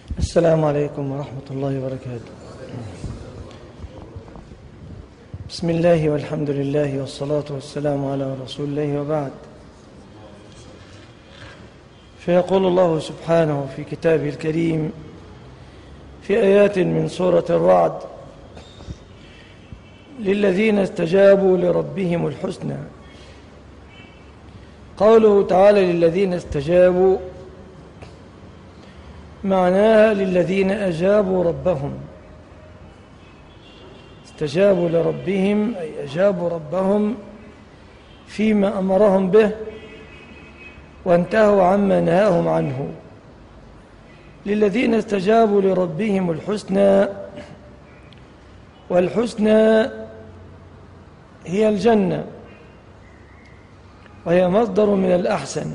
السلام عليكم ورحمة الله وبركاته. بسم الله والحمد لله والصلاة والسلام على رسول الله وبعد. فيقول الله سبحانه في كتابه الكريم في آيات من سورة الرعد: للذين استجابوا لربهم الحسنى. قوله تعالى للذين استجابوا معناها للذين أجابوا ربهم. استجابوا لربهم أي أجابوا ربهم فيما أمرهم به وانتهوا عما نهاهم عنه. للذين استجابوا لربهم الحسنى، والحسنى هي الجنة، وهي مصدر من الأحسن.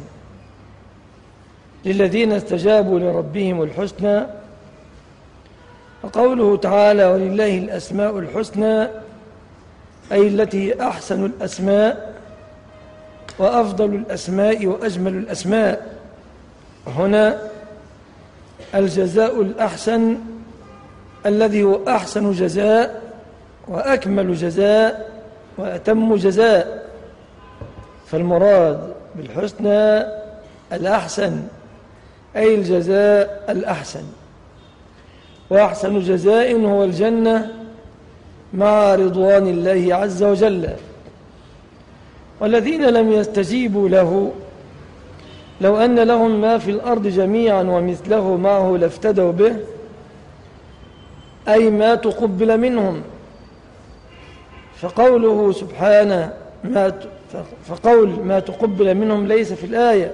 للذين استجابوا لربهم الحسنى. وقوله تعالى ولله الأسماء الحسنى أي التي أحسن الأسماء وأفضل الأسماء وأجمل الأسماء. هنا الجزاء الأحسن الذي هو أحسن جزاء وأكمل جزاء وأتم جزاء. فالمراد بالحسنى الأحسن أي الجزاء الأحسن، وأحسن جزاء هو الجنة مع رضوان الله عز وجل. والذين لم يستجيبوا له لو أن لهم ما في الأرض جميعا ومثله معه لافتدوا به أي ما تقبل منهم. فقوله سبحانه فقول ما تقبل منهم ليس في الآية،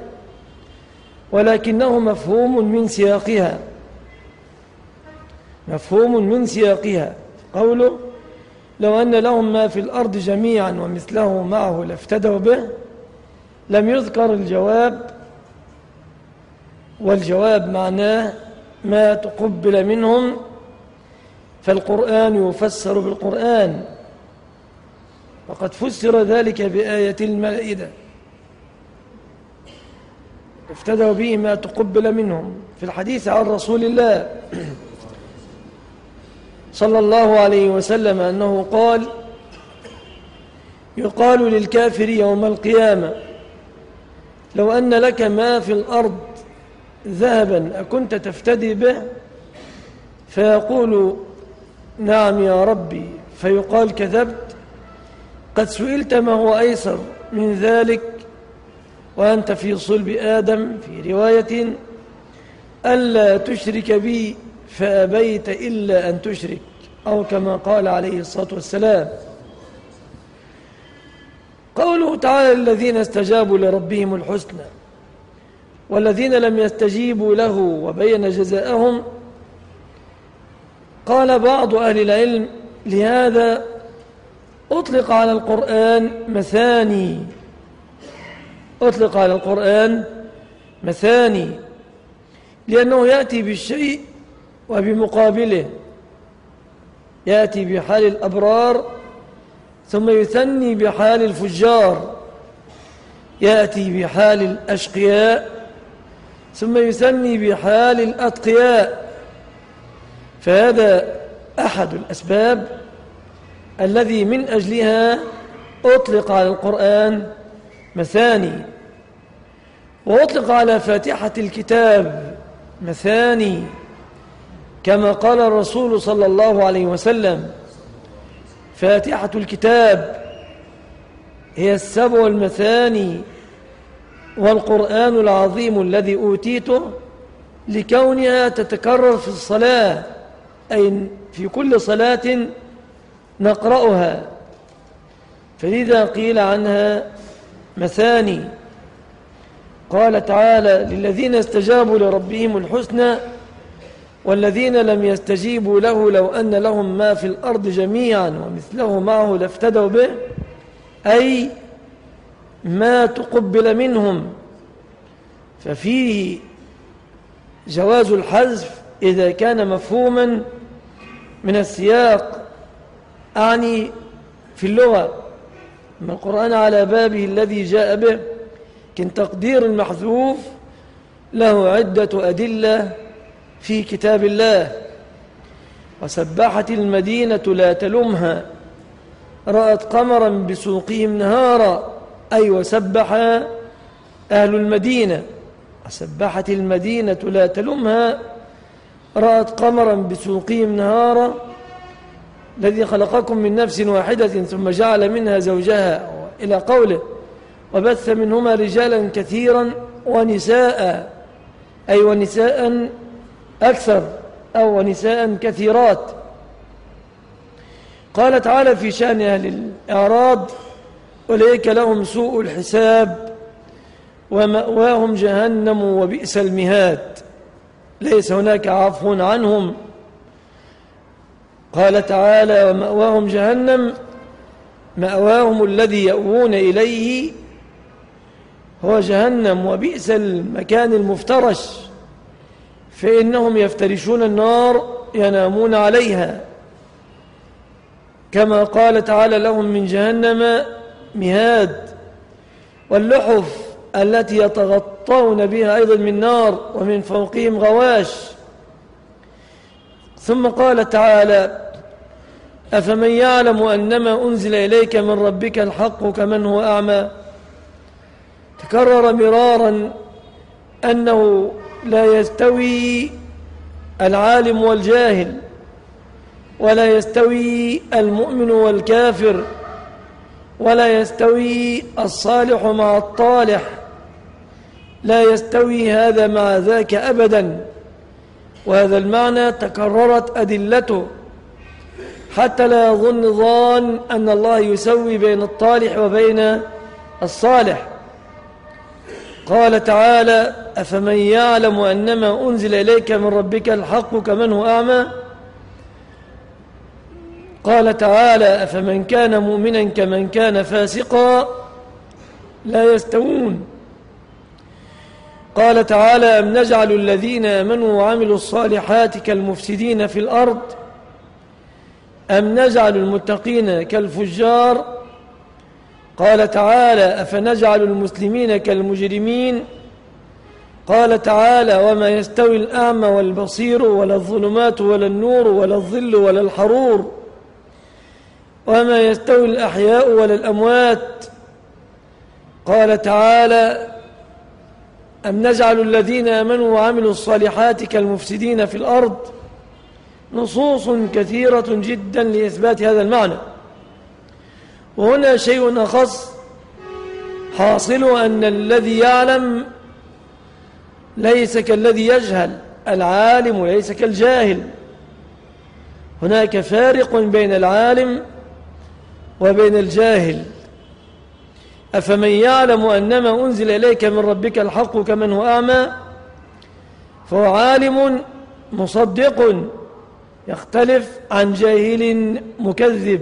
ولكنه مفهوم من سياقها، مفهوم من سياقها. قوله لو أن لهم ما في الأرض جميعا ومثله معه لافتدوا به، لم يذكر الجواب، والجواب معناه ما تقبل منهم، فالقرآن يفسر بالقرآن، وقد فسر ذلك بآية المائدة افتدوا به ما تقبل منهم. في الحديث عن رسول الله صلى الله عليه وسلم أنه قال: يقال للكافر يوم القيامة لو أن لك ما في الأرض ذهبا أكنت تفتدي به؟ فيقول نعم يا ربي، فيقال كذبت، قد سئلت ما هو أيسر من ذلك وأنت في صلب آدم. في رواية ألا تشرك بي فأبيت إلا أن تشرك، أو كما قال عليه الصلاة والسلام. قوله تعالى الذين استجابوا لربهم الحسنى والذين لم يستجيبوا له وبين جزاءهم. قال بعض أهل العلم لهذا أطلق على القرآن مثاني، أطلق على القرآن مثاني، لأنه يأتي بالشيء وبمقابله، يأتي بحال الأبرار ثم يثني بحال الفجار، يأتي بحال الأشقياء ثم يثني بحال الأتقياء. فهذا أحد الأسباب الذي من أجلها أطلق على القرآن مثاني. وأطلق على فاتحة الكتاب مثاني، كما قال الرسول صلى الله عليه وسلم: فاتحة الكتاب هي السبع المثاني والقرآن العظيم الذي أوتيته، لكونها تتكرر في الصلاة، أي في كل صلاة نقرأها، فلذا قيل عنها مثاني. قال تعالى للذين استجابوا لربهم الحسنى والذين لم يستجيبوا له لو أن لهم ما في الأرض جميعا ومثله معه لافتدوا به أي ما تقبل منهم. ففيه جواز الحذف إذا كان مفهوما من السياق، أعني في اللغة، من القرآن على بابه الذي جاء به، كن تقدير المحذوف له عدة أدلة في كتاب الله. وسبحت المدينة لا تلمها رأت قمرا بسوقهم نهارا، أي وسبح أهل المدينة. وسبحت المدينة لا تلمها رأت قمرا بسوقهم نهارا، الذي خلقكم من نفس واحدة ثم جعل منها زوجها، إلى قوله وبث منهما رجالا كثيرا ونساء، أي ونساء أكثر أو ونساء كثيرات. قال تعالى في شأن أهل الإعراض أولئك لهم سوء الحساب ومأواهم جهنم وبئس المهاد، ليس هناك عفو عنهم. قال تعالى ومأواهم جهنم، مأواهم الذي يأوون إليه هو جهنم، وبئس المكان المفترش، فإنهم يفترشون النار ينامون عليها، كما قال تعالى لهم من جهنم مهاد، واللحف التي يتغطون بها أيضا من نار ومن فوقهم غواش. ثم قال تعالى أفمن يعلم أنما أنزل إليك من ربك الحق كمن هو أعمى. تكرر مرارا أنه لا يستوي العالم والجاهل، ولا يستوي المؤمن والكافر، ولا يستوي الصالح مع الطالح، لا يستوي هذا مع ذاك أبدا. وهذا المعنى تكررت أدلته حتى لا يظن ظان أن الله يسوي بين الطالح وبين الصالح. قال تعالى أفمن يعلم أنما أنزل إليك من ربك الحق كمن هو أعمى. قال تعالى أفمن كان مؤمنا كمن كان فاسقا لا يستوون. قال تعالى أم نجعل الذين آمنوا وعملوا الصالحات كالمفسدين في الأرض أم نجعل المتقين كالفجار. قال تعالى أفنجعل المسلمين كالمجرمين. قال تعالى وما يستوي الأعمى والبصير ولا الظلمات ولا النور ولا الظل ولا الحرور وما يستوي الأحياء ولا الأموات. قال تعالى أم نجعل الذين آمنوا وعملوا الصالحات كالمفسدين في الأرض. نصوص كثيرة جدا لإثبات هذا المعنى. وهنا شيء أخص حاصل أن الذي يعلم ليس كالذي يجهل، العالم ليس كالجاهل، هناك فارق بين العالم وبين الجاهل. أفمن يعلم أنما أنزل إليك من ربك الحق كمن هو أعمى، فهو عالم مصدق يختلف عن جاهل مكذب.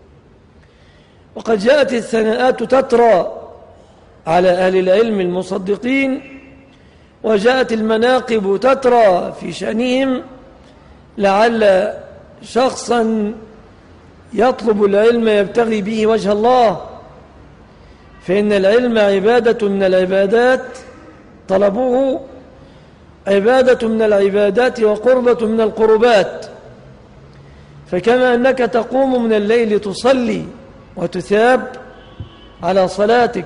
وقد جاءت الثناءات تترى على أهل العلم المصدقين، وجاءت المناقب تترى في شأنهم، لعل شخصا يطلب العلم يبتغي به وجه الله، فإن العلم عبادة من العبادات، طلبه عبادة من العبادات وقربة من القربات. فكما أنك تقوم من الليل تصلي وتثاب على صلاتك،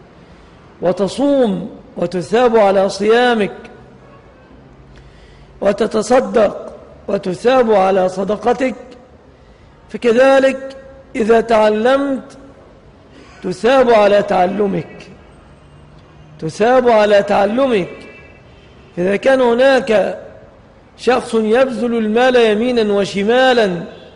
وتصوم وتثاب على صيامك، وتتصدق وتثاب على صدقتك، فكذلك إذا تعلمت تثاب على تعلمك، تثاب على تعلمك. إذا كان هناك شخص يبذل المال يمينا وشمالا،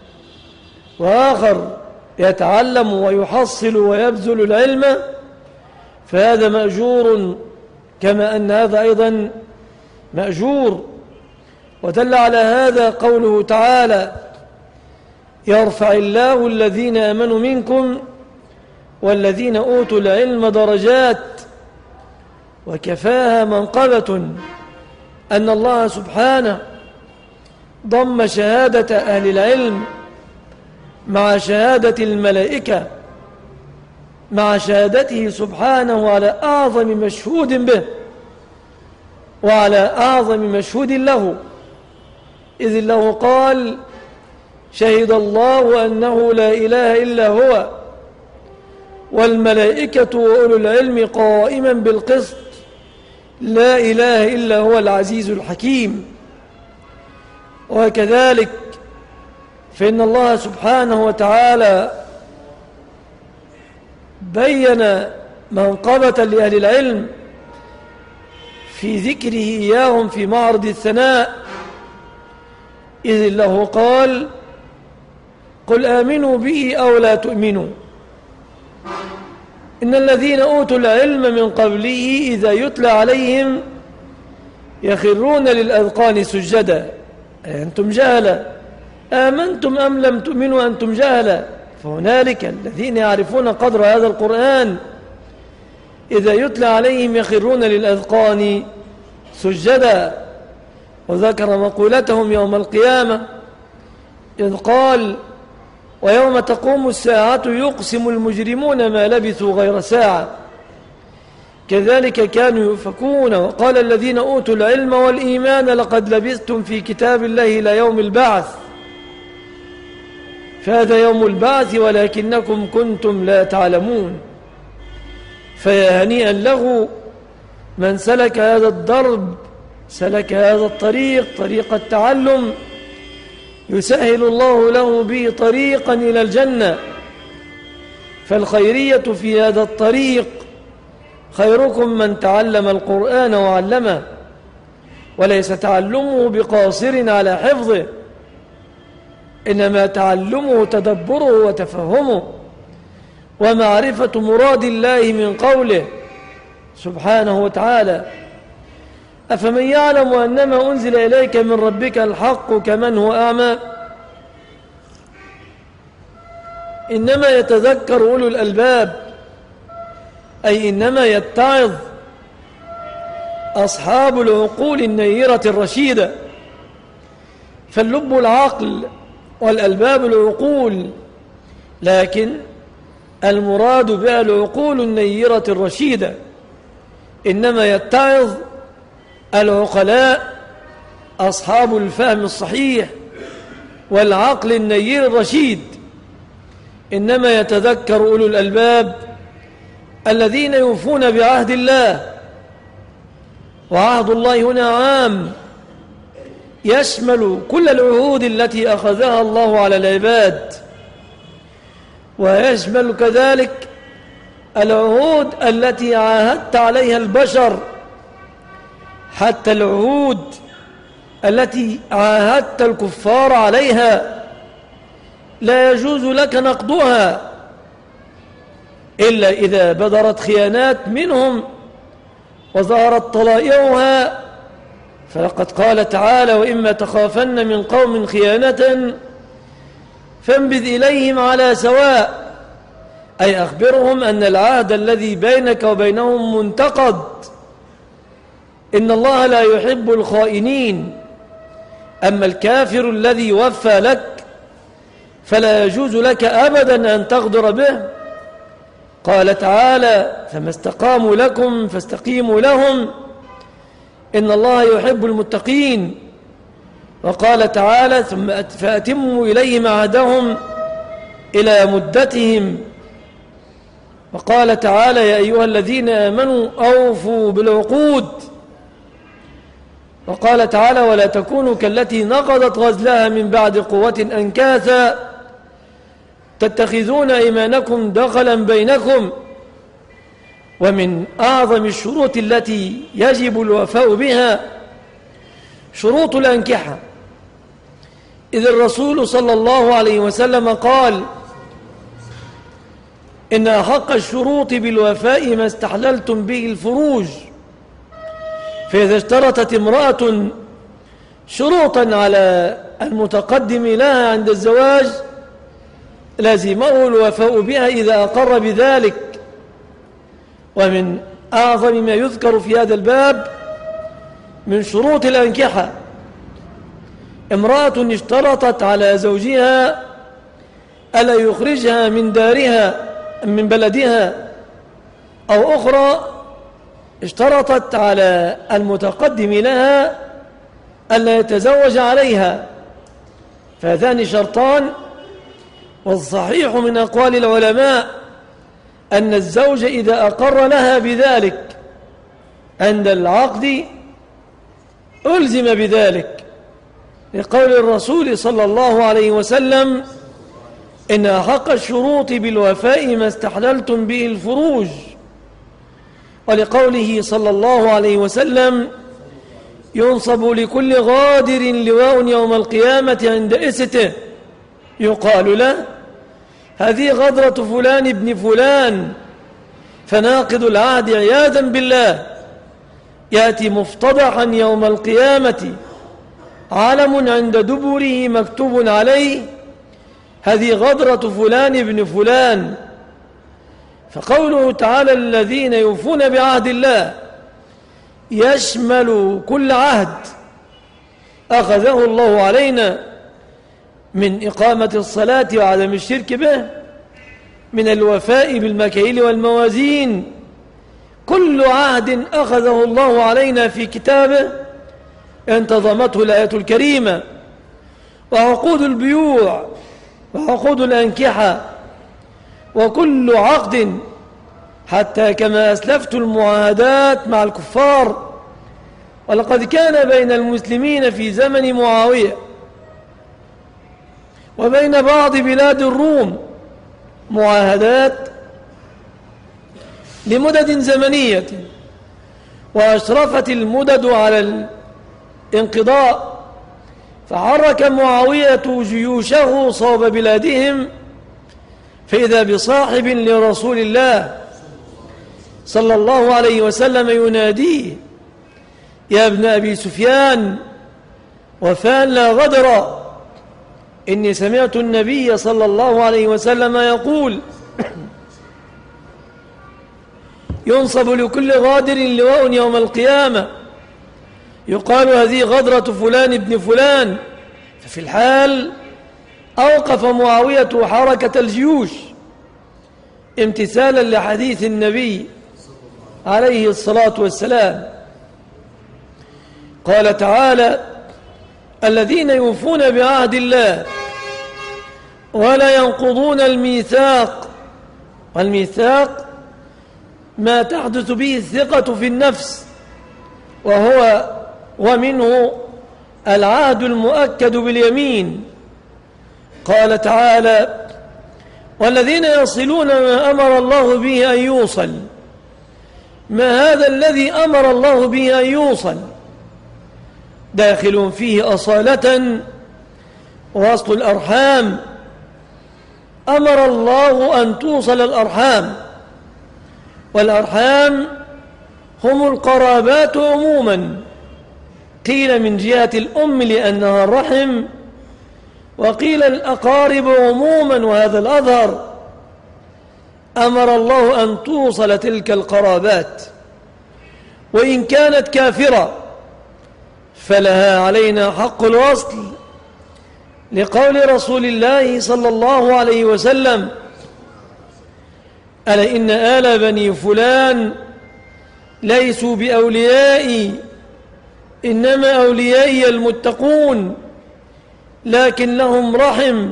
وآخر يتعلم ويحصل ويبذل العلم، فهذا مأجور كما أن هذا أيضا مأجور. ودل على هذا قوله تعالى يرفع الله الذين آمنوا منكم والذين أوتوا العلم درجات. وكفاها منقبة أن الله سبحانه ضم شهادة أهل العلم مع شهادة الملائكة، مع شهادته سبحانه على أعظم مشهود به وعلى أعظم مشهود له، إذ الله قال شهد الله أنه لا إله إلا هو والملائكة وأولو العلم قائما بالقسط لا إله إلا هو العزيز الحكيم. وكذلك فإن الله سبحانه وتعالى بين منقبة لأهل العلم في ذكره إياهم في معرض الثناء، إذ له قال قل آمنوا به أو لا تؤمنوا إن الذين أوتوا العلم من قبله إذا يتلى عليهم يخرون للأذقان سجدا. أنتم جهلة آمنتم أم لم تؤمنوا أنتم جهلة. فهنالك الذين يعرفون قدر هذا القرآن إذا يتلى عليهم يخرون للأذقان سجدا. وذكر مقولتهم يوم القيامة إذ قال ويوم تقوم الساعة يقسم المجرمون ما لبثوا غير ساعة كذلك كانوا يؤفكون. وقال الذين أوتوا العلم والإيمان لقد لبثتم في كتاب الله إلى يوم البعث فهذا يوم البعث ولكنكم كنتم لا تعلمون. فيا هنيئا له من سلك هذا الدرب، سلك هذا الطريق، طريق التعلم، يسهل الله له به طريقا إلى الجنة. فالخيرية في هذا الطريق خيركم من تعلم القرآن وعلمه، وليس تعلمه بقاصر على حفظه، إنما تعلمه تدبره وتفهمه ومعرفة مراد الله من قوله سبحانه وتعالى أفمن يعلم أنما أنزل إليك من ربك الحق كمن هو أعمى إنما يتذكر أولو الألباب، أي إنما يتعظ أصحاب العقول النيرة الرشيدة. فاللب العقل والألباب العقول، لكن المراد بها العقول النيرة الرشيدة. إنما يتعظ العقلاء أصحاب الفهم الصحيح والعقل النير الرشيد. إنما يتذكر أولو الألباب الذين يوفون بعهد الله. وعهد الله هنا عام يشمل كل العهود التي أخذها الله على العباد، ويشمل كذلك العهود التي عاهدت عليها البشر، حتى العهود التي عاهدت الكفار عليها لا يجوز لك نقضها إلا إذا بدرت خيانات منهم وظهرت طلائعها. فلقد قال تعالى وإما تخافن من قوم خيانة فانبذ إليهم على سواء، أي أخبرهم أن العهد الذي بينك وبينهم منتقد. إن الله لا يحب الخائنين. أما الكافر الذي وفى لك فلا يجوز لك أبدا أن تغدر به. قال تعالى فما استقاموا لكم فاستقيموا لهم إن الله يحب المتقين. وقال تعالى ثم فأتموا إليهم عهدهم إلى مدتهم. وقال تعالى يا أيها الذين آمنوا أوفوا بالعقود. وقال تعالى ولا تكونوا كالتي نقضت غزلها من بعد قوة أنكاثا تتخذون أيمانكم دخلا بينكم. ومن أعظم الشروط التي يجب الوفاء بها شروط الأنكحة، إذ الرسول صلى الله عليه وسلم قال إن أحق الشروط بالوفاء ما استحللتم به الفروج. فإذا اشترطت امرأة شروطا على المتقدم لها عند الزواج لازمه الوفاء بها إذا أقر بذلك. ومن أعظم ما يذكر في هذا الباب من شروط الأنكحة امرأة اشترطت على زوجها ألا يخرجها من دارها من بلدها، أو أخرى اشترطت على المتقدم لها ألا يتزوج عليها، فهذان شرطان. والصحيح من أقوال العلماء أن الزوج إذا أقر لها بذلك عند العقد ألزم بذلك، لقول الرسول صلى الله عليه وسلم: إن أحق الشروط بالوفاء ما استحللتم به الفروج. ولقوله صلى الله عليه وسلم: ينصب لكل غادر لواء يوم القيامة عند إسته، يقال له: هذه غدرة فلان ابن فلان. فناقض العهد عياذا بالله يأتي مفتضحا يوم القيامة، علم عند دبره مكتوب عليه: هذه غدرة فلان ابن فلان. فقوله تعالى: الذين يوفون بعهد الله يشمل كل عهد أخذه الله علينا من إقامة الصلاة وعدم الشرك به، من الوفاء بالمكاييل والموازين. كل عهد أخذه الله علينا في كتابه انتظمته الآية الكريمة. وعقود البيوع وعقود الأنكحة وكل عقد، حتى كما أسلفت المعاهدات مع الكفار. ولقد كان بين المسلمين في زمن معاوية وبين بعض بلاد الروم معاهدات لمدد زمنية، وأشرفت المدد على الانقضاء، فحرك معاوية جيوشه صوب بلادهم، فإذا بصاحب لرسول الله صلى الله عليه وسلم يناديه: يا ابن أبي سفيان، وفان لا غدر، إني سمعت النبي صلى الله عليه وسلم يقول: ينصب لكل غادر لواء يوم القيامة، يقال: هذه غدرة فلان ابن فلان. ففي الحال أوقف معاوية حركة الجيوش امتثالا لحديث النبي عليه الصلاة والسلام. قال تعالى: الذين يوفون بعهد الله ولا ينقضون الميثاق. والميثاق ما تحدث به الثقة في النفس، ومنه العهد المؤكد باليمين. قال تعالى: والذين يصلون ما أمر الله به أن يوصل. ما هذا الذي أمر الله به أن يوصل؟ داخل فيه أصالة وصل الأرحام. أمر الله أن توصل الأرحام، والأرحام هم القرابات عموما، قيل من جهة الأم لأنها الرحم، وقيل الأقارب عموما وهذا الأظهر. أمر الله أن توصل تلك القرابات، وإن كانت كافرة فلها علينا حق الوصل، لقول رسول الله صلى الله عليه وسلم: ألا إن آل بني فلان ليسوا بأوليائي، إنما أوليائي المتقون، لكن لهم رحم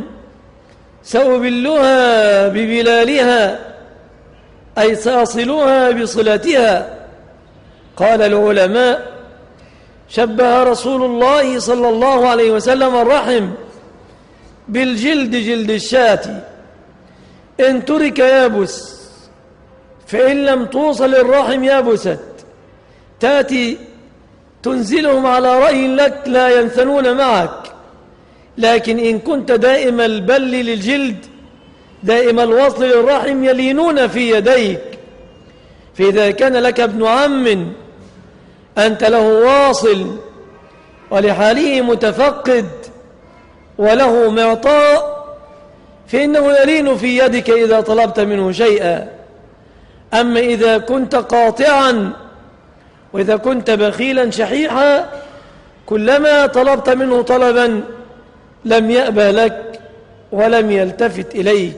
سأبلها ببلالها، أي سأصلها بصلتها. قال العلماء: شبه رسول الله صلى الله عليه وسلم الرحم بالجلد، جلد الشاة، إن ترك يابس، فإن لم توصل الرحم يابست. تأتي تنزلهم على رأي لك لا ينثنون معك، لكن إن كنت دائم البل للجلد دائم الوصل للرحم يلينون في يديك. فإذا كان لك ابن عم أنت له واصل ولحاله متفقد وله معطاء، فإنه يلين في يدك إذا طلبت منه شيئا. أما إذا كنت قاطعا وإذا كنت بخيلا شحيحا، كلما طلبت منه طلبا لم يأبى لك ولم يلتفت إليك.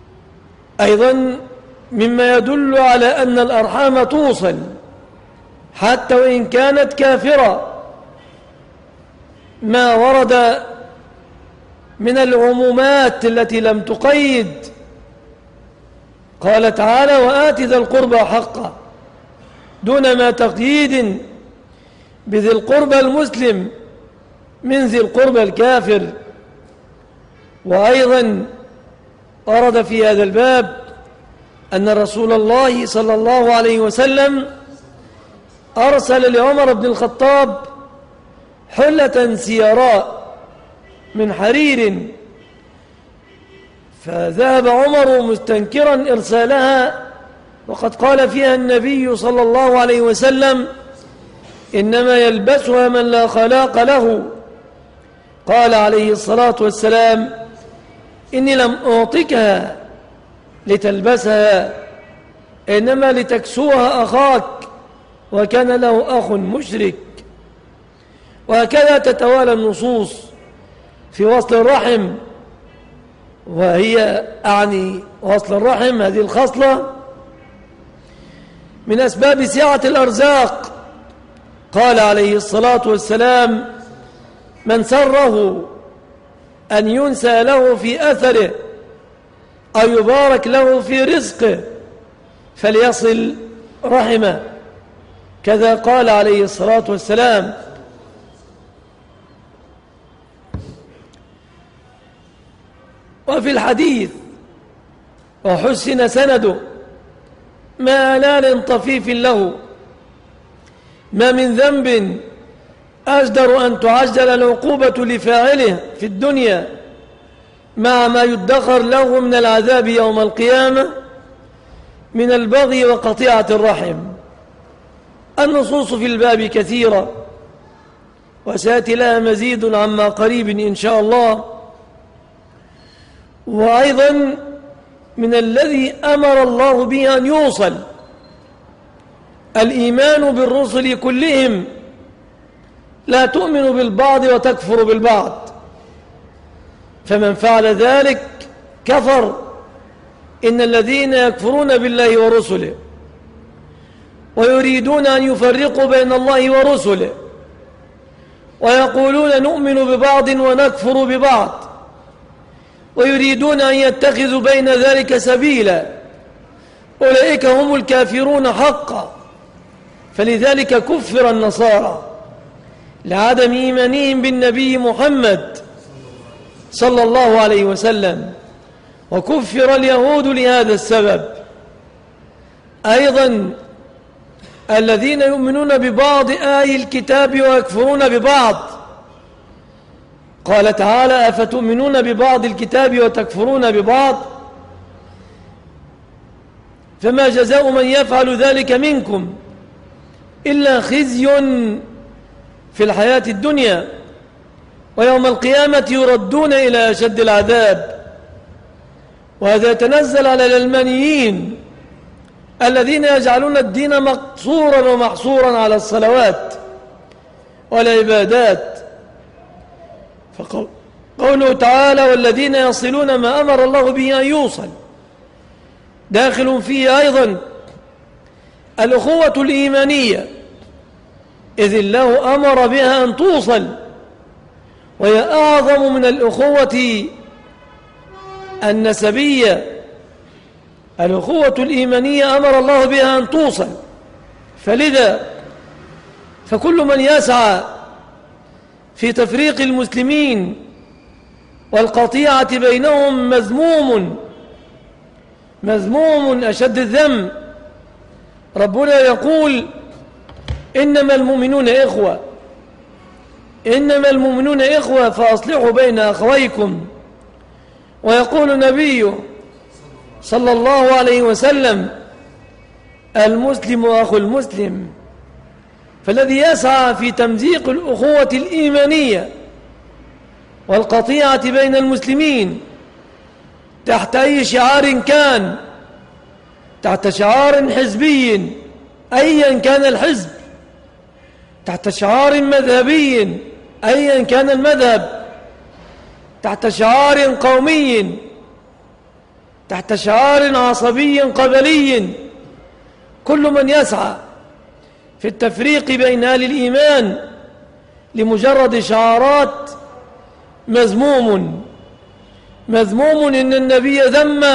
أيضا مما يدل على أن الأرحام توصل حتى وإن كانت كافرة، ما ورد من العمومات التي لم تقيد. قال تعالى: وآت ذا القربى حقه، دون ما تقييد بذي القربى المسلم من ذي القربى الكافر. وأيضا ورد في هذا الباب أن رسول الله صلى الله عليه وسلم أرسل لعمر بن الخطاب حلة سيراء من حرير، فذهب عمر مستنكرا إرسالها، وقد قال فيها النبي صلى الله عليه وسلم: إنما يلبسها من لا خلاق له. قال عليه الصلاة والسلام: إني لم أعطكها لتلبسها، إنما لتكسوها أخاك، وكان له أخ مشرك. وهكذا تتوالى النصوص في وصل الرحم، وهي أعني وصل الرحم هذه الخصلة من أسباب سعة الأرزاق. قال عليه الصلاة والسلام: من سره أن ينسى له في أثره أو يبارك له في رزقه فليصل رحمه. كذا قال عليه الصلاة والسلام. وفي الحديث: وحسن سنده ما لال طفيف له، ما من ذنب أجدر أن تعجل العقوبة لفاعله في الدنيا مع ما يدخر له من العذاب يوم القيامة من البغي وقطيعة الرحم. النصوص في الباب كثيرة، وسيأتي لها مزيد عما قريب إن شاء الله. وأيضا من الذي أمر الله به أن يوصل الإيمان بالرسل كلهم، لا تؤمن بالبعض وتكفر بالبعض، فمن فعل ذلك كفر. إن الذين يكفرون بالله ورسله ويريدون أن يفرقوا بين الله ورسله ويقولون نؤمن ببعض ونكفر ببعض ويريدون أن يتخذوا بين ذلك سبيلا، أولئك هم الكافرون حقا. فلذلك كفر النصارى لعدم إيمانهم بالنبي محمد صلى الله عليه وسلم، وكفر اليهود لهذا السبب. أيضا الذين يؤمنون ببعض آي الكتاب ويكفرون ببعض، قال تعالى: أفتؤمنون ببعض الكتاب وتكفرون ببعض، فما جزاء من يفعل ذلك منكم إلا خزي في الحياة الدنيا، ويوم القيامة يردون إلى أشد العذاب. وهذا يتنزل على العلمانيين الذين يجعلون الدين مقصورا ومحصورا على الصلوات والعبادات. فقوله تعالى: والذين يصلون ما أمر الله به أن يوصل، داخل فيه أيضا الأخوة الإيمانية، إذ الله أمر بها أن توصل، وهي أعظم من الأخوة النسبية. الأخوة الإيمانية أمر الله بها أن توصل، فلذا فكل من يسعى في تفريق المسلمين والقطيعة بينهم مذموم أشد الذم. ربنا يقول: إنما المؤمنون إخوة، إنما المؤمنون إخوة فأصلحوا بين أخويكم. ويقول النبي صلى الله عليه وسلم: المسلم أخو المسلم. فالذي يسعى في تمزيق الأخوة الإيمانية والقطيعة بين المسلمين تحت أي شعار كان، تحت شعار حزبي أيا كان الحزب، تحت شعار مذهبي أيا كان المذهب، تحت شعار قومي، تحت شعار عصبي قبلي، كل من يسعى في التفريق بين أهل الإيمان لمجرد شعارات مذموم إن النبي ذم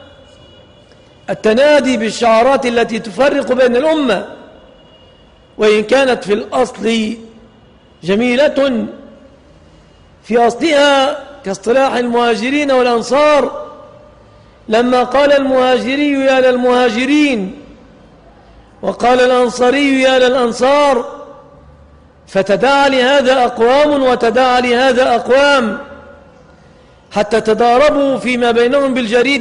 التنادي بالشعارات التي تفرق بين الأمة، وإن كانت في الأصل جميلة في أصلها كاصطلاح المهاجرين والأنصار لما قال المهاجري يا للمهاجرين وقال الأنصاري يا للأنصار، فتداعى لهذا أقوام وتداعى لهذا أقوام حتى تضاربوا فيما بينهم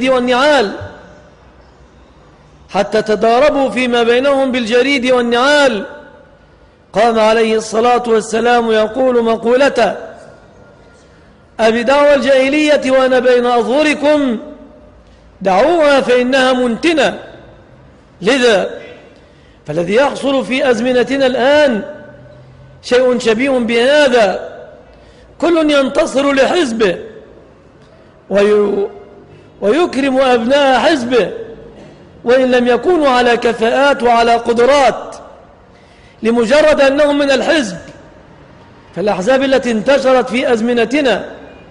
بالجريد والنعال قام عليه الصلاة والسلام يقول مقولته: أبدعوى الجاهلية وأنا بين أظهركم دعوها فإنها منتنة. لذا فالذي يحصل في أزمنتنا الآن شيء شبيه بهذا، كل ينتصر لحزبه ويكرم أبناء حزبه وإن لم يكونوا على كفاءات وعلى قدرات، لمجرد أنهم من الحزب. فالأحزاب التي انتشرت في أزمنتنا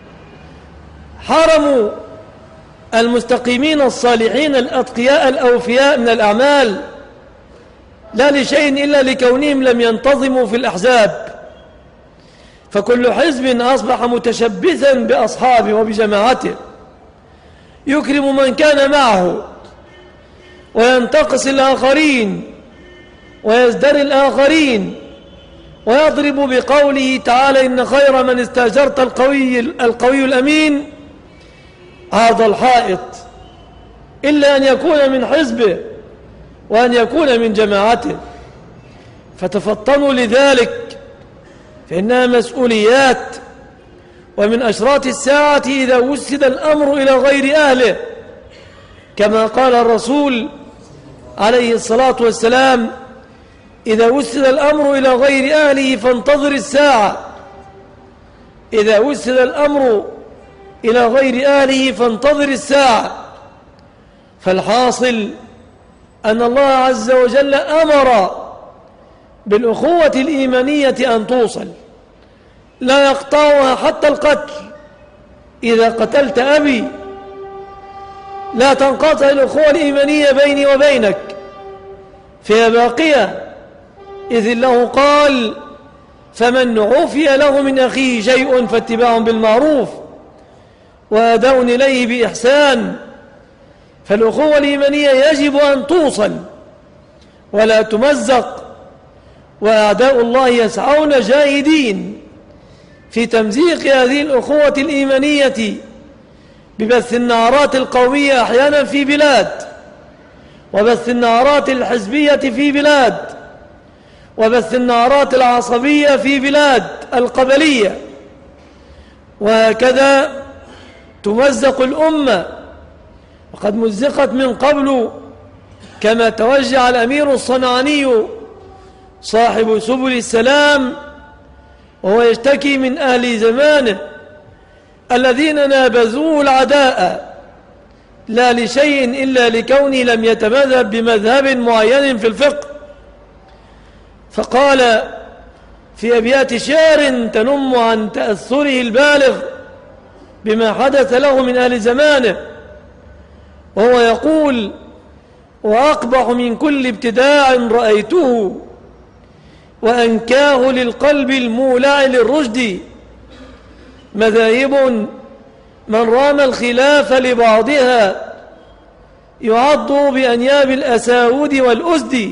حرموا المستقيمين الصالحين الأتقياء الأوفياء من الأعمال، لا لشيء إلا لكونهم لم ينتظموا في الأحزاب، فكل حزب أصبح متشبثا بأصحابه وبجماعته، يكرم من كان معه وينتقص الآخرين ويزدري الآخرين، ويضرب بقوله تعالى: إن خير من استأجرت القوي الأمين عرض الحائط، إلا أن يكون من حزبه وأن يكون من جماعته. فتفطنوا لذلك، فإنها مسؤوليات، ومن أشراط الساعة إذا وسد الأمر إلى غير أهله، كما قال الرسول عليه الصلاة والسلام: إذا وسد الأمر إلى غير أهله فانتظر الساعة. إذا وسد الأمر إلى غير أهله فانتظر الساعة. فالحاصل أن الله عز وجل أمر بالأخوة الإيمانية أن توصل، لا يقطعها حتى القتل. إذا قتلت أبي لا تنقطع الأخوة الإيمانية بيني وبينك، فهي باقية، إذ الله قال: فمن عفي له من أخيه شيء فاتباع بالمعروف وأداء إليه بإحسان. فالأخوة الإيمانية يجب أن توصل ولا تمزق، وأعداء الله يسعون جاهدين في تمزيق هذه الأخوة الإيمانية ببث النعرات القومية أحيانا في بلاد، وبث النعرات الحزبية في بلاد، وبث النعرات العصبية في بلاد القبلية، وهكذا تمزق الأمة. وقد مزقت من قبل، كما توجع الأمير الصنعاني صاحب سبل السلام وهو يشتكي من أهل زمانه الذين نابذوه العداء، لا لشيء إلا لكونه لم يتمذهب بمذهب معين في الفقه. فقال في أبيات شعر تنم عن تأثره البالغ بما حدث له من أهل زمانه، وهو يقول: وأقبح من كل ابتداع رأيته وأنكاه للقلب المولع للرشد، مذاهب من رام الخلاف لبعضها يعض بأنياب الأساود والأسد،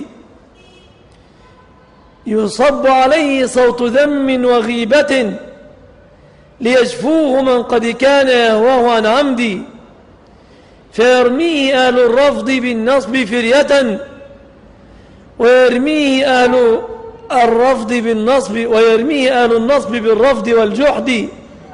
يصب عليه صوت ذم وغيبة ليشفوه من قد كان يهواه عن عمد، فيرميه أهل الرفض بالنصب فرية ويرميه أهل الرفض بالنصب ويرميه أهل النصب بالرفض والجحد،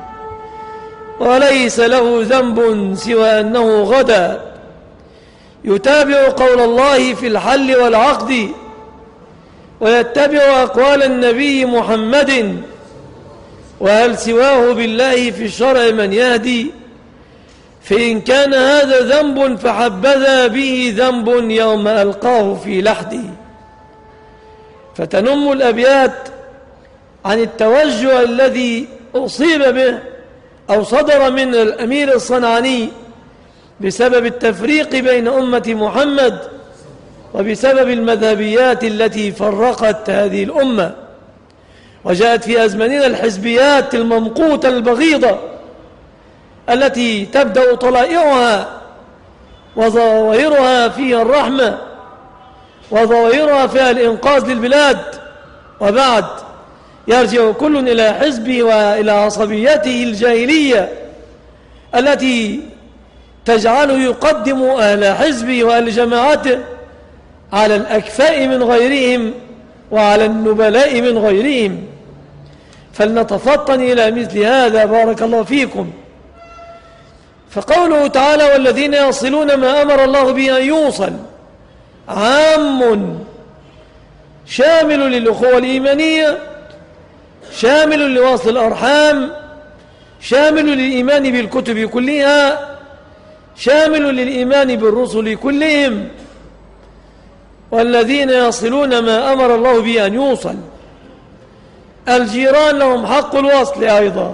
وليس له ذنب سوى أنه غدا يتابع قول الله في الحل والعقد ويتبع أقوال النبي محمد، وهل سواه بالله في الشرع من يهدي، فإن كان هذا ذنب فحبذا به ذنب يوم ألقاه في لحدي. فتنم الأبيات عن التوجه الذي أصيب به أو صدر من الأمير الصنعاني بسبب التفريق بين أمة محمد وبسبب المذهبيات التي فرقت هذه الأمة. وجاءت في أزمننا الحزبيات الممقوتة البغيضة التي تبدأ طلائعها وظواهرها فيها الرحمة وظواهرها فيها الإنقاذ للبلاد، وبعد يرجع كل إلى حزبه وإلى عصبيته الجاهلية التي تجعله يقدم أهل حزبه وأهل جماعته على الأكفاء من غيرهم وعلى النبلاء من غيرهم. فلنتفطن إلى مثل هذا بارك الله فيكم. فقوله تعالى والذين يصلون ما أمر الله به أن يوصل عام شامل للأخوة الإيمانية، شامل لوصل الأرحام، شامل للإيمان بالكتب كلها، شامل للإيمان بالرسل كلهم. والذين يصلون ما أمر الله به أن يوصل، الجيران لهم حق الوصل أيضا،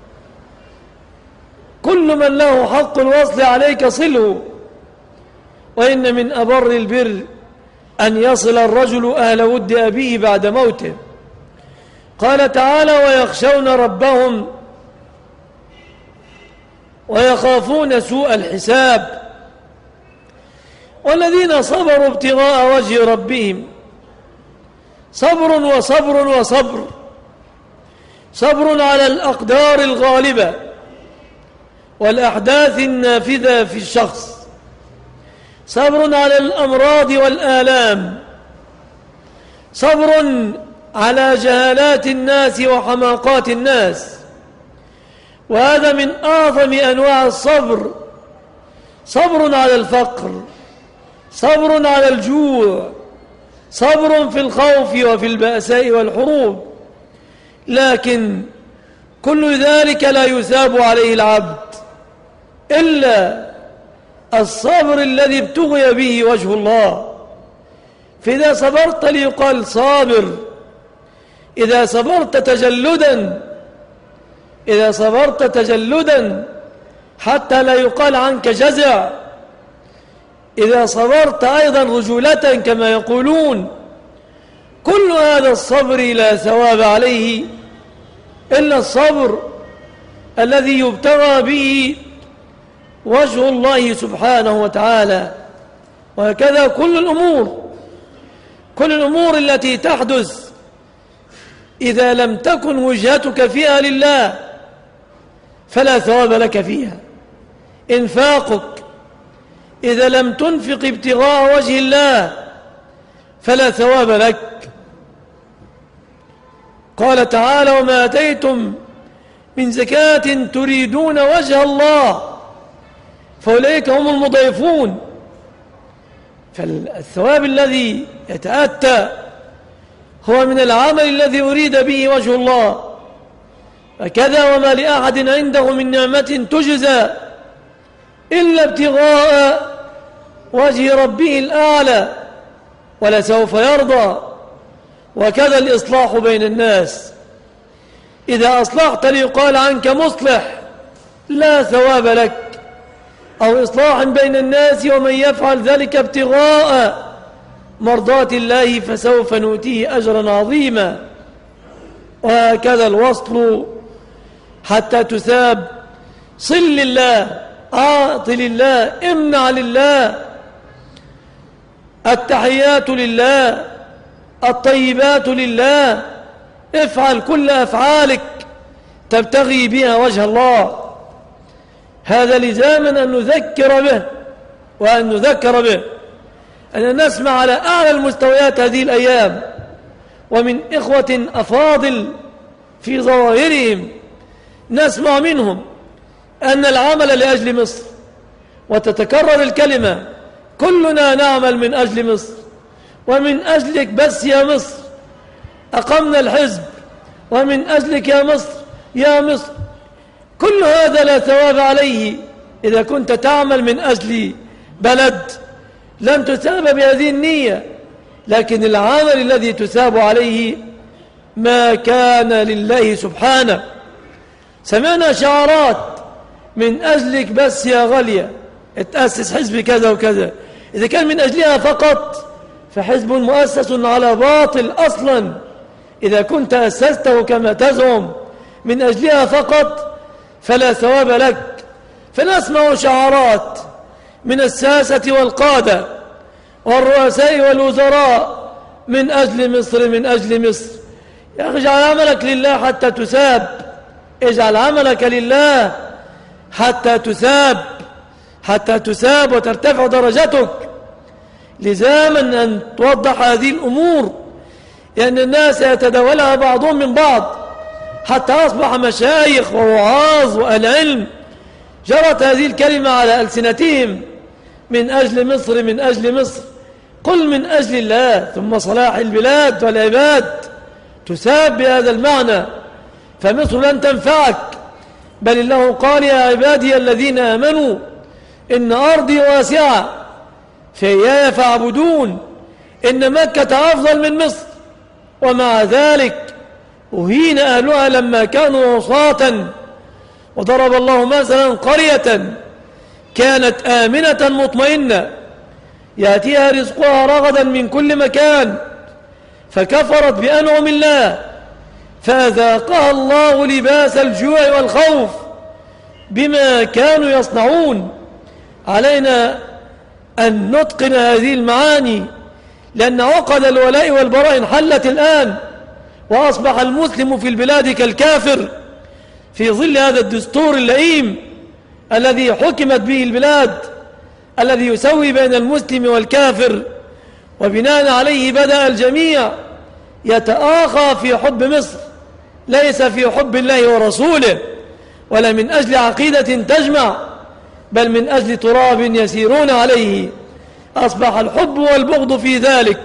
كل من له حق الوصل عليك صله. وإن من أبر البر أن يصل الرجل أهل ود أبيه بعد موته. قال تعالى ويخشون ربهم ويخافون سوء الحساب. والذين صبروا ابتغاء وجه ربهم، صبر وصبر وصبر، صبر على الأقدار الغالبة والأحداث النافذة في الشخص، صبر على الأمراض والآلام، صبر على جهالات الناس وحماقات الناس. وهذا من أعظم أنواع الصبر، صبر على الفقر، صبر على الجوع، صبر في الخوف وفي البأساء والحروب. لكن كل ذلك لا يثاب عليه العبد إلا الصبر الذي ابتغي به وجه الله. فإذا صبرت ليقال صابر، إذا صبرت تجلدا، إذا صبرت تجلدا حتى لا يقال عنك جزع، إذا صبرت أيضا رجولة كما يقولون. كل هذا الصبر لا ثواب عليه إلا الصبر الذي يبتغى به وجه الله سبحانه وتعالى. وهكذا كل الأمور التي تحدث إذا لم تكن وجهتك فيها لله فلا ثواب لك فيها. إنفاقك إذا لم تنفق ابتغاء وجه الله فلا ثواب لك. قال تعالى وما أتيتم من زكاة تريدون وجه الله فأولئك هم المضيفون. فالثواب الذي يتأتى هو من العمل الذي أريد به وجه الله. وكذا وما لأحد عنده من نعمة تجزى إلا ابتغاء وجه ربه الأعلى ولسوف يرضى. وكذا الإصلاح بين الناس، إذا أصلحت ليقال عنك مصلح لا ثواب لك، أو إصلاح بين الناس ومن يفعل ذلك ابتغاء مرضات الله فسوف نؤتيه أجرا عظيما. وهكذا الوصل حتى تثاب، صل لله، أعط لله، امنع لله، التحيات لله، الطيبات لله، افعل كل أفعالك تبتغي بها وجه الله. هذا لزاما أن نذكر به وأن نذكر به، أن نسمع على أعلى المستويات هذه الأيام ومن إخوة أفاضل في ظواهرهم، نسمع منهم أن العمل لأجل مصر، وتتكرر الكلمة كلنا نعمل من أجل مصر ومن أجلك بس يا مصر، أقمنا الحزب ومن أجلك يا مصر يا مصر. كل هذا لا ثواب عليه إذا كنت تعمل من أجل بلد لم تثاب بهذه النية. لكن العمل الذي تثاب عليه ما كان لله سبحانه. سمعنا شعارات من أجلك بس يا غالية اتأسس حزب كذا وكذا، إذا كان من أجلها فقط فحزب مؤسس على باطل أصلا. إذا كنت أسسته كما تزعم من أجلها فقط فلا ثواب لك. فنسمع شعارات من الساسة والقادة والرؤساء والوزراء من أجل مصر من أجل مصر. يا أخي اجعل عملك لله حتى تثاب، اجعل عملك لله حتى تثاب وترتفع درجتك. لزاما أن توضح هذه الأمور، لأن الناس يتداولها بعضهم من بعض حتى أصبح مشايخ ووعاظ والعلم جرت هذه الكلمة على ألسنتهم من أجل مصر من أجل مصر. قل من أجل الله ثم صلاح البلاد والعباد تثاب بهذا المعنى، فمصر لن تنفعك. بل الله قال يا عبادي الذين آمنوا إن أرضي واسعة فإياي فاعبدون. إن مكة أفضل من مصر، ومع ذلك أهين أهلها لما كانوا عصاة. وضرب الله مثلا قرية كانت آمنة مطمئنة يأتيها رزقها رغدا من كل مكان فكفرت بأنعم الله فأذاقها الله لباس الجوع والخوف بما كانوا يصنعون. علينا أن نتقن هذه المعاني، لأن عقد الولاء والبراء انحلت الآن، وأصبح المسلم في البلاد كالكافر في ظل هذا الدستور اللئيم الذي حكمت به البلاد، الذي يسوي بين المسلم والكافر. وبناء عليه بدأ الجميع يتآخى في حب مصر، ليس في حب الله ورسوله، ولا من أجل عقيدة تجمع، بل من أجل تراب يسيرون عليه. أصبح الحب والبغض في ذلك،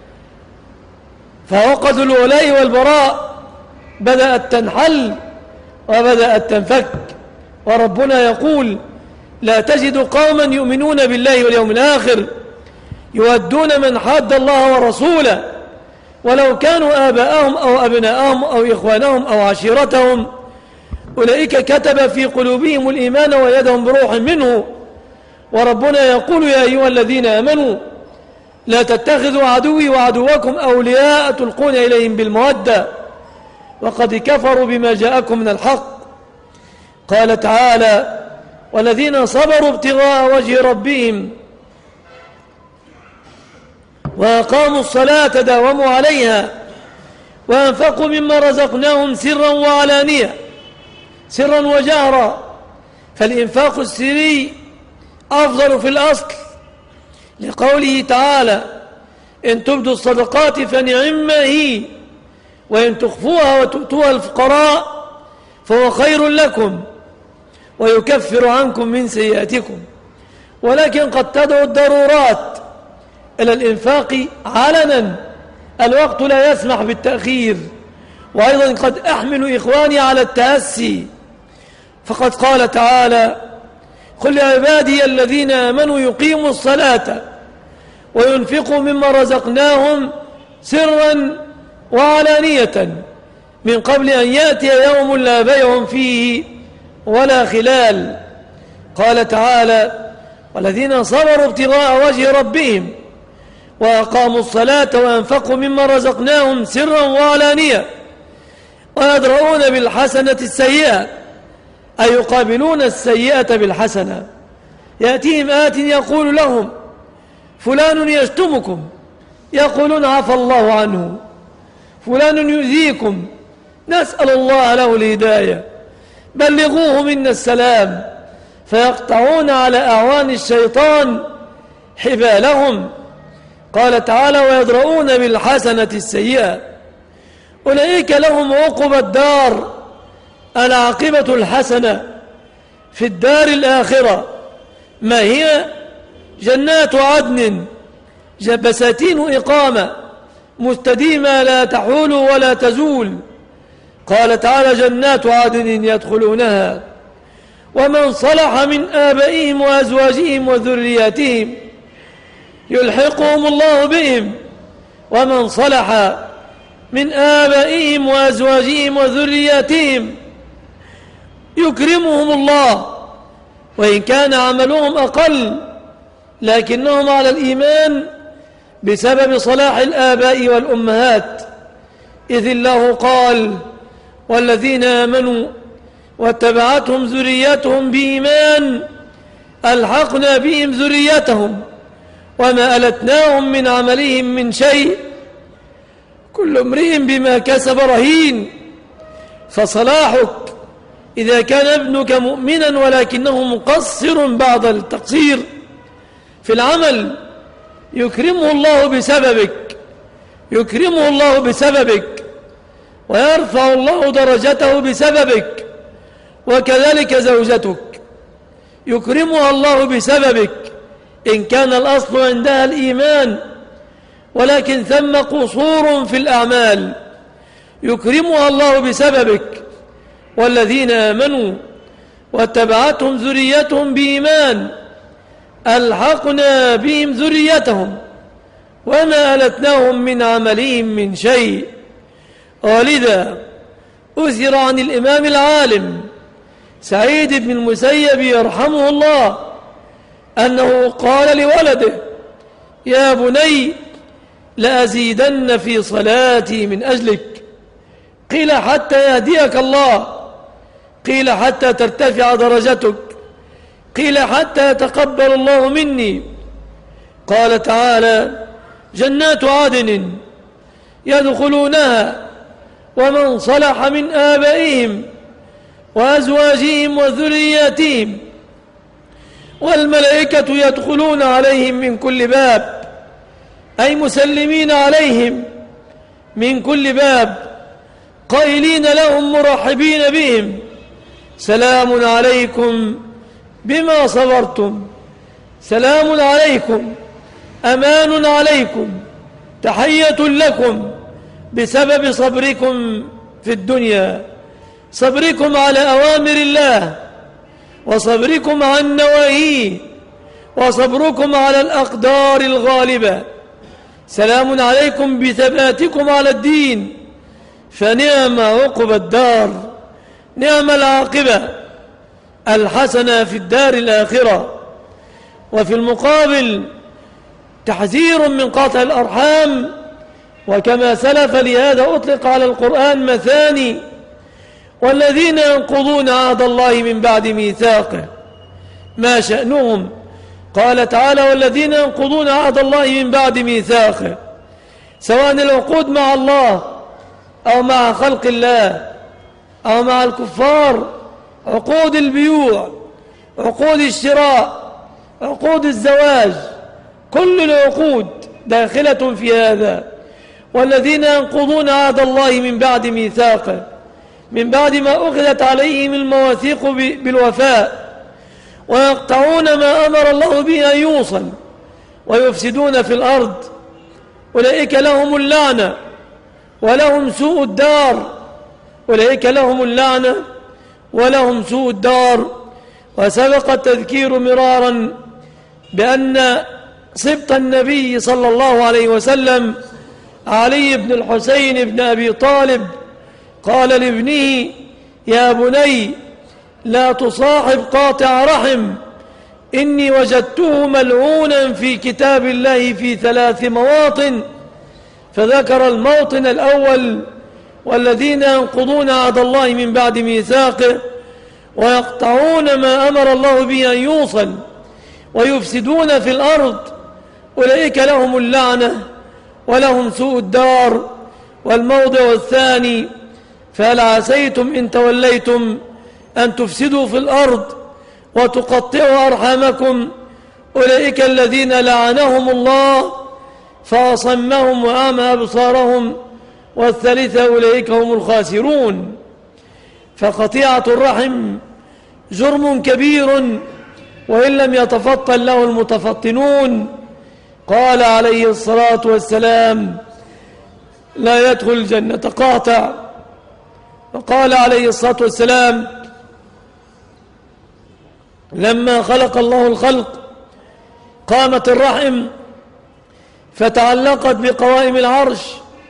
فوقت الولاء والبراء بدأت تنحل وبدأت تنفك. وربنا يقول لا تجد قوما يؤمنون بالله واليوم الآخر يودون من حاد الله ورسوله ولو كانوا آباءهم أو أبناءهم أو إخوانهم أو عشيرتهم أولئك كتب في قلوبهم الإيمان ويدهم بروح منه. وربنا يقول يا أيها الذين آمنوا لا تتخذوا عدوي وعدوكم أولياء تلقون إليهم بالمودة وقد كفروا بما جاءكم من الحق. قال تعالى والذين صبروا ابتغاء وجه ربهم وأقاموا الصلاة داوموا عليها وأنفقوا مما رزقناهم سرا وعلانية، سرا وجهرا. فالإنفاق السري أفضل في الأصل، لقوله تعالى إن تبدوا الصدقات فنعما هي وإن تخفوها وتؤتوها الفقراء فهو خير لكم ويكفر عنكم من سيئاتكم. ولكن قد تدعو الضرورات إلى الإنفاق علنا، الوقت لا يسمح بالتأخير. وأيضا قد أحمل إخواني على التأسي، فقد قال تعالى قل لعبادي الذين آمنوا يقيموا الصلاة وينفقوا مما رزقناهم سرا وعلانية من قبل أن يأتي يوم لا بيع فيه ولا خلال. قال تعالى والذين صبروا ابتغاء وجه ربهم وأقاموا الصلاة وأنفقوا مما رزقناهم سرا وعلانية ويدرؤون بالحسنة السيئة، أي يقابلون السيئة بالحسنة. يأتيهم آت يقول لهم فلان يشتمكم يقولون عفى الله عنه، فلان يؤذيكم نسأل الله له الهداية بلغوه منا السلام، فيقطعون على أعوان الشيطان حبالهم. قال تعالى ويدرؤون بالحسنة السيئة أولئك لهم عقبى الدار، العاقبة الحسنة في الدار الآخرة. ما هي؟ جنات عدن بساتين إقامة مستديمة لا تحول ولا تزول. قال تعالى جنات عدن يدخلونها ومن صلح من آبائهم وأزواجهم وذرياتهم يلحقهم الله بهم ومن صلح من آبائهم وأزواجهم وذرياتهم يكرمهم الله، وإن كان عملهم أقل لكنهم على الإيمان بسبب صلاح الآباء والأمهات، إذ الله قال: والذين آمنوا واتبعتهم ذريتهم بإيمان ألحقنا بهم ذريتهم وما ألتناهم من عملهم من شيء كل امرئ بما كسب رهين. فصلاحك إذا كان ابنك مؤمنا ولكنه مقصر بعض التقصير في العمل يكرمه الله بسببك ويرفع الله درجته بسببك، وكذلك زوجتك يكرمها الله بسببك إن كان الأصل عندها الإيمان ولكن ثم قصور في الأعمال، يكرمها الله بسببك. والذين آمنوا واتبعتهم ذريتهم بإيمان ألحقنا بهم ذريتهم وما ألتناهم من عملهم من شيء. ولذا أثر عن الإمام العالم سعيد بن المسيب يرحمه الله أنه قال لولده: يا بني لأزيدن في صلاتي من أجلك. قيل: حتى يهديك الله. قيل: حتى ترتفع درجتك. قيل: حتى يتقبل الله مني. قال تعالى: جنات عدن يدخلونها ومن صلح من آبائهم وأزواجهم وذرياتهم والملائكة يدخلون عليهم من كل باب، أي مسلمين عليهم من كل باب، قائلين لهم مرحبين بهم: سلام عليكم بما صبرتم، سلام عليكم، أمان عليكم، تحية لكم بسبب صبركم في الدنيا، صبركم على أوامر الله وصبركم عن نواهيه وصبركم على الأقدار الغالبة. سلام عليكم بثباتكم على الدين، فنعم عقب الدار، نعم العاقبة الحسنة في الدار الآخرة. وفي المقابل تحذير من قطع الأرحام، وكما سلف لهذا أطلق على القرآن مثاني: والذين ينقضون عهد الله من بعد ميثاقه. ما شأنهم؟ قال تعالى: والذين ينقضون عهد الله من بعد ميثاقه، سواء العقود مع الله أو مع خلق الله أو مع الكفار، عقود البيوع، عقود الشراء، عقود الزواج، كل العقود داخلة في هذا. والذين ينقضون عهد الله من بعد ميثاقه، من بعد ما أخذت عليهم المواثيق بالوفاء، ويقطعون ما أمر الله به أن يوصل ويفسدون في الأرض، أولئك لهم اللعنة ولهم سوء الدار، أولئك لهم اللعنة ولهم سوء الدار. وسبق التذكير مرارا بأن سبط النبي صلى الله عليه وسلم علي بن الحسين بن أبي طالب قال لابنه: يا بني لا تصاحب قاطع رحم، إني وجدته ملعونا في كتاب الله في 3 مواطن. فذكر الموطن الأول: والذين ينقضون عهد الله من بعد ميثاقه ويقطعون ما أمر الله به أن يوصل ويفسدون في الأرض، أولئك لهم اللعنة ولهم سوء الدار. والموضع الثاني: فهل عسيتم إن توليتم أن تفسدوا في الأرض وتقطعوا أرحامكم، أولئك الذين لعنهم الله فأصمهم وأعمى أبصارهم، والثالثة أولئك هم الخاسرون. فقطيعة الرحم جرم كبير وإن لم يتفطن له المتفطنون. قال عليه الصلاة والسلام: لا يدخل الجنة قاطع. وقال عليه الصلاة والسلام: لما خلق الله الخلق قامت الرحم فتعلقت بقوائم العرش،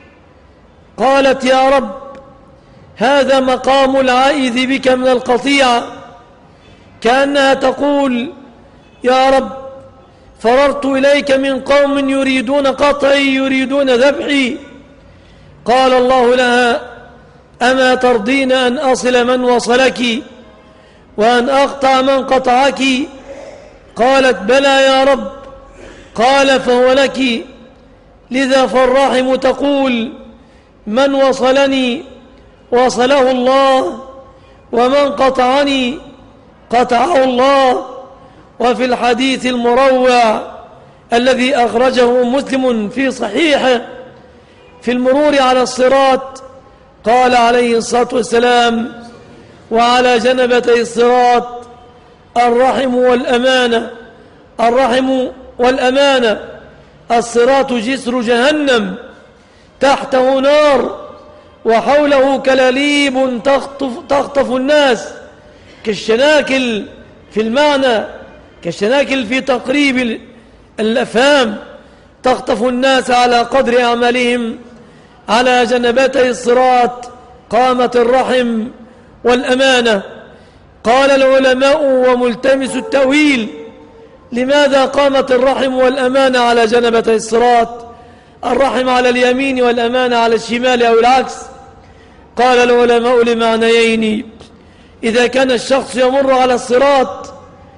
قالت: يا رب، هذا مقام العائذ بك من القطيعة، كأنها تقول: يا رب، فررت إليك من قوم يريدون قطعي، يريدون ذبحي. قال الله لها: أما ترضين أن أصل من وصلك وأن أقطع من قطعك؟ قالت: بلى يا رب. قال: فهو لك. لذا فالرحم تقول: من وصلني وصله الله، ومن قطعني قطعه الله. وفي الحديث المروع الذي أخرجه مسلم في صحيحه في المرور على الصراط، قال عليه الصلاة والسلام: وعلى جنبتي الصراط الرحم والأمانة. الرحم والأمانة. الصراط جسر جهنم، تحته نار وحوله كلاليب تخطف الناس كالشناكل في المعنى، كالشناكل في تقريب الأفهام، تخطف الناس على قدر أعمالهم. على جنبتي الصراط قامت الرحم والأمانة. قال العلماء وملتمس التأويل: لماذا قامت الرحم والأمانة على جنبتي الصراط؟ الرحم على اليمين والأمانة على الشمال أو العكس؟ قال العلماء: لمعنيين. إذا كان الشخص يمر على الصراط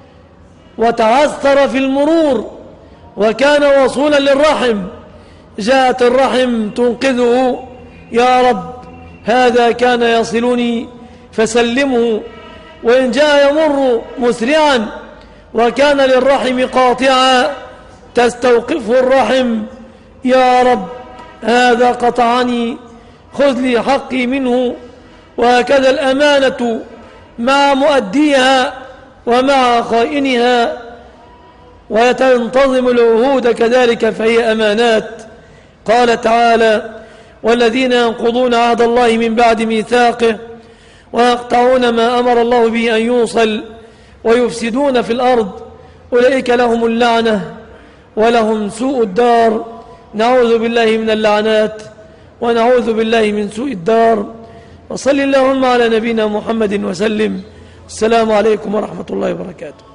وتعثر في المرور وكان وصولا للرحم، جاءت الرحم تنقذه: يا رب، هذا كان يصلني فسلمه. وإن جاء يمر مسرعا وكان للرحم قاطعا، تستوقفه الرحم: يا رب، هذا قطعني، خذ لي حقي منه. وهكذا الأمانة مع مؤديها ومع خائنها، ويتنتظم العهود كذلك فهي أمانات. قال تعالى: والذين ينقضون عهد الله من بعد ميثاقه ويقطعون ما أمر الله به أن يوصل ويفسدون في الأرض، أولئك لهم اللعنة ولهم سوء الدار. نعوذ بالله من اللعنات ونعوذ بالله من سوء الدار. وصل اللهم على نبينا محمد وسلم. السلام عليكم ورحمة الله وبركاته.